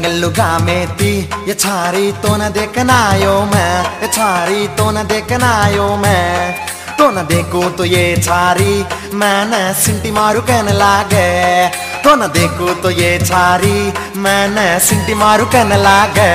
रंग लुगा में ती ये छारी तो न देखना आयो मैं, ये छारी तो न देखना आयो मैं। तो न देखो तो ये छारी मैंने सिंटी मारू कहने लागे। तो न देखो तो ये छारी मैंने सिंटी मारू कहने लागे।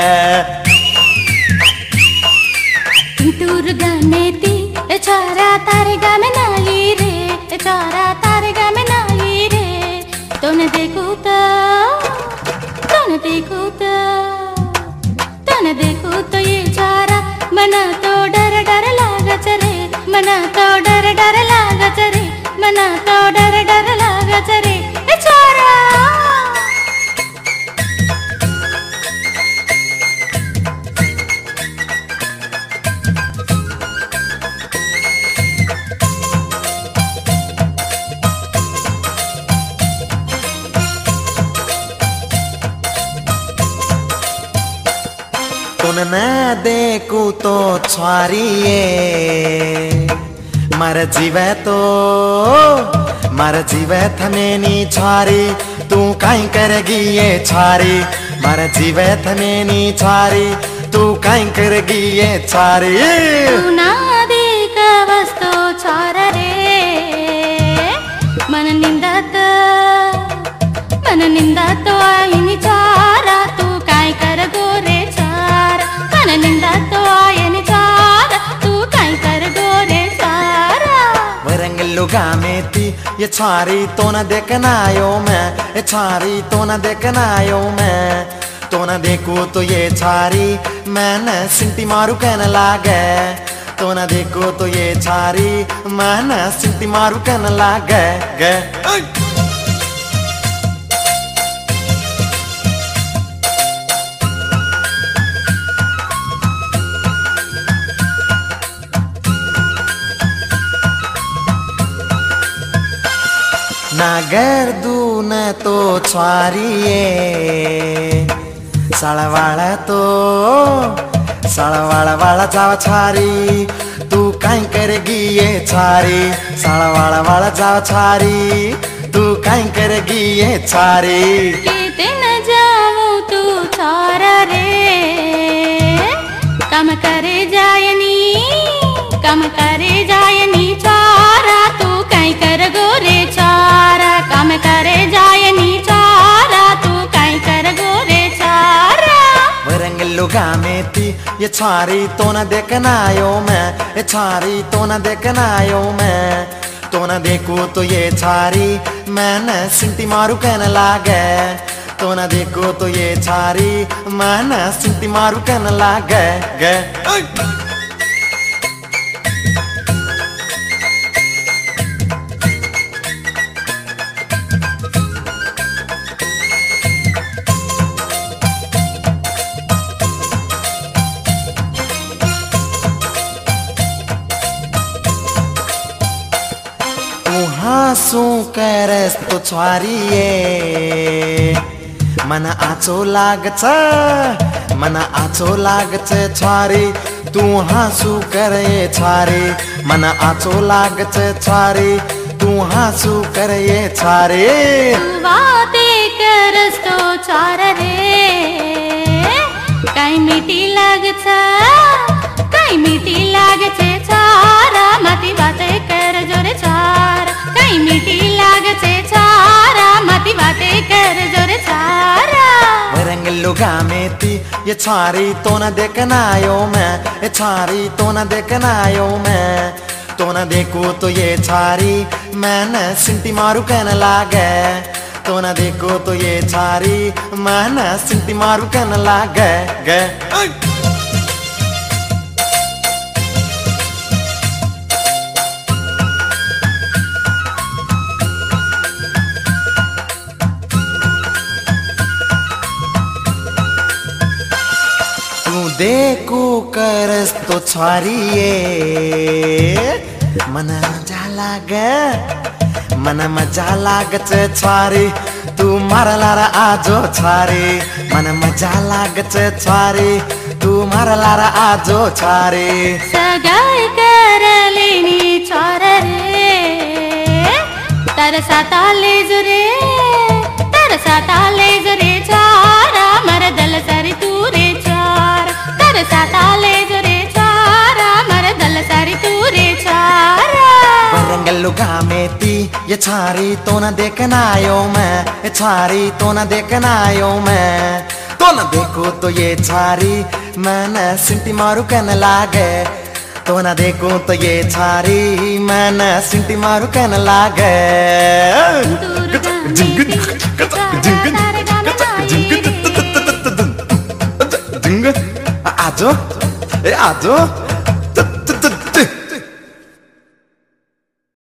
टूर गाने ती ए छारा तारे गा में नाली रे, ए छारा तारे गा में नाली रे। तो न देखो तो, तो न देखो तो, तो न देखो तो ये छारा मना तो डर डर लागत रे, मना तो डर डर लागत रे, मना तो डर डर लागत रे ए छारा। तुन न देखू तो छारिए मर जीवे तो, मर जीवे थमेनी छारी। तू काई करेगी ये छारी, मर जीवे थमेनी छारी। तू काई करेगी ये छारी। तू ना देख वस्तु छारा रे, मन निंदा तो आईनी छारा। तू काई कर गोरे छारा, मन निंदा तो आईनी छारा। तू काई कर गोरे छारा। वरंग लुगा में ती ये छारी तो न देखना आयो मैं, ये छारी तो न देखना आयो मैं। तो न देखो तो ये छारी मैंने सिंटी मारू कहने लागे। तो न देखो तो ये छारी मैंने सिंटी मारू कहने लागे गे। नागर दून तो छारिए सळवाळा तो, सळवाळा वाळा जाव छारी। तू काई करेगी ये छारी, सळवाळा वाळा जाव छारी। तू काई करेगी ये छारी। केते न जाऊं तू छारा रे, कम करे जायनी, कम करे जायनी छारा। तू काई कर गोरे छारा, कम करे जायनी छारा। तू काई कर गोरे छारा। वरंग लुगा में ती ये छारी तो न देखना आयो मैं, ये छारी तो न देखना आयो मैं। तो न देखो तो ये छारी मैंने सिंटी मारू कहने लागे। तो न देखो तो ये छारी मैंने सिंटी मारू कहने लागे गे। हाँसू करस तो छारिए मन आचो लागछ, मन आचो लागछ छारी। तू हाँसू करे छारी, मन आचो लागछ छारी। तू हाँसू करे छारी। बाते करस तो छारा रे, काई मीठी लागछ, काई मीठी लागछ छारा। मती बाते कर जोरे छारा, काई मीठी लागछ छारा। मती बाते कर जोरे छारा। वरंग लुगा में ती ये छारी तो न देखना आयो मैं, ये छारी तो न देखना आयो मैं। तो न देखो तो ये छारी मैंने सिंटी मारू कहने लागे। तो न देखो तो ये छारी मैंने सिंटी मारू कहने लागे गे। देखो करस तो छारिए मन मजा लागे, मन मजा लागछ छारी। तू मारा लारा आजो छारी, मन मजा लागछ छारी। तू मारा लारा आजो छारी। सगाई कर लेनी छारा रे, तरसाता ले जुरे, तरसाता ले जुरे छारा। ताले जो रे छारा मर दल सारी तू रे छारा वरंगल लुगामेती ये छारी तो न देखना आयो मैं ये छारी तो न देखना आयो मैं तो न देखो तो ये छारी मैंने सिंटी मारू कहने लागे तो न देखो तो ये छारी मैंने सिंटी मारू कहने लागे आजो ए आजो